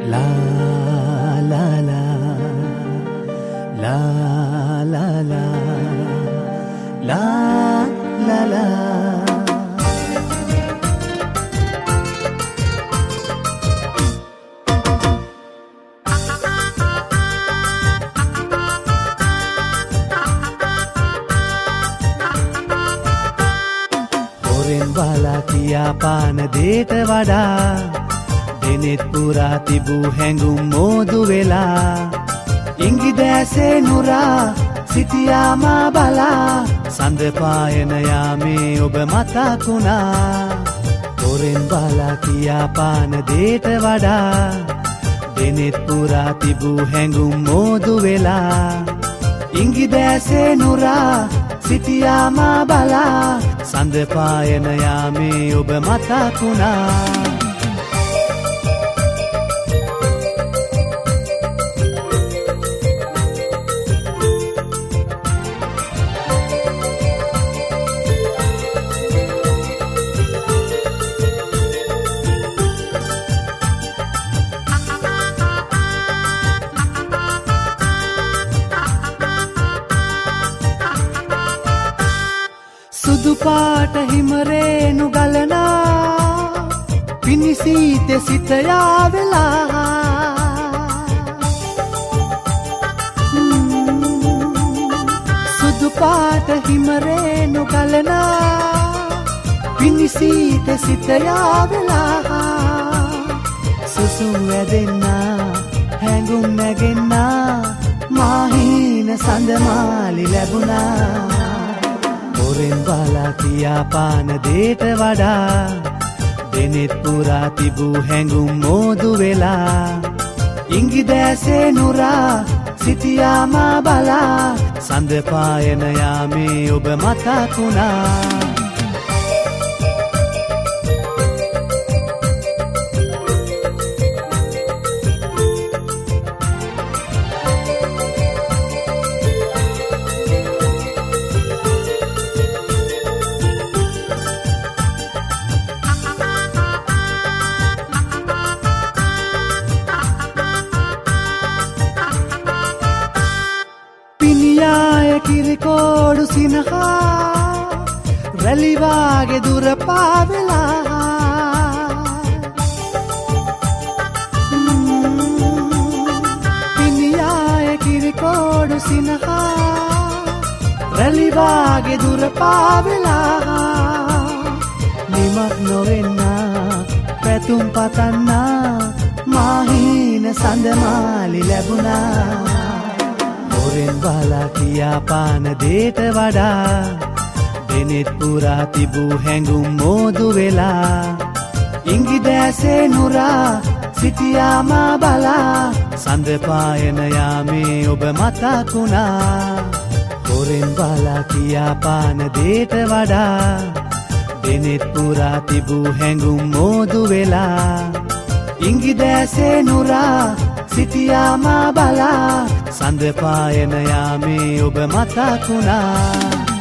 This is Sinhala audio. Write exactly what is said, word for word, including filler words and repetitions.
La la la la la la la la la හොරෙන් බලා කියා පාන දේට වඩා දෙනෙත් පුරා තිබූ හැඟුම් මෝදු වෙලා ඉංගි දැසේ නුරා සිටියා මා බලා සඳ පායන යාමේ ඔබ මතකුණා හොරෙන් බලා කියා පාන දේට වඩා දෙනෙත් පුරා තිබූ හැඟුම් මෝදු වෙලා ඉංගි දැසේ නුරා සිටියා මා බලා සඳ පායන යාමේ ඔබ මතකුණා සුදු පාට හිමරේනු ගලනා පිනිසීත සිත යාවෙලා සුදු පාට හිමරේනු ගලනා පිනිසීත සිත යාවෙලා සුසුම් වැදෙන්නා හැඟුම් නැගෙන්නා මාහින සඳමාලි ලැබුණා හොරෙන් බලා කියා පාන දේට වඩා දෙනෙත් පුරා තිබූ හැඟුම් මෝදු වෙලා ඉංගි දැසේ නුරා සිටියා මා බලා සඳ පායන යාමේ ඔබ මතකුණා පිනියාය කිරිකෝඩු සිනහා රැලිවාගේ දුර පාවෙලා පිනියාය කිරිකෝඩු සිනහා රැලිවාගේ දුර පාවෙලා නිමක් නොවෙන්නා පැතුම් පතන්නා මාහින සඳමාලි ලැබුණා හොරෙන් බලා කියා පාන දේට වඩා දෙනෙත් පුරා තිබූ හැඟුම් මෝදු වෙලා ඉංගි දැසේ නුරා සිටියා මා බලා සඳ පායන යාමේ ඔබ මතකුණා හොරෙන් බලා කියා පාන දේට වඩා දෙනෙත් පුරා තිබූ හැඟුම් මෝදු වෙලා ඉංගි දැසේ නුරා සිටියා මා බලා සඳ පායන යාමේ ඔබ මතකුණා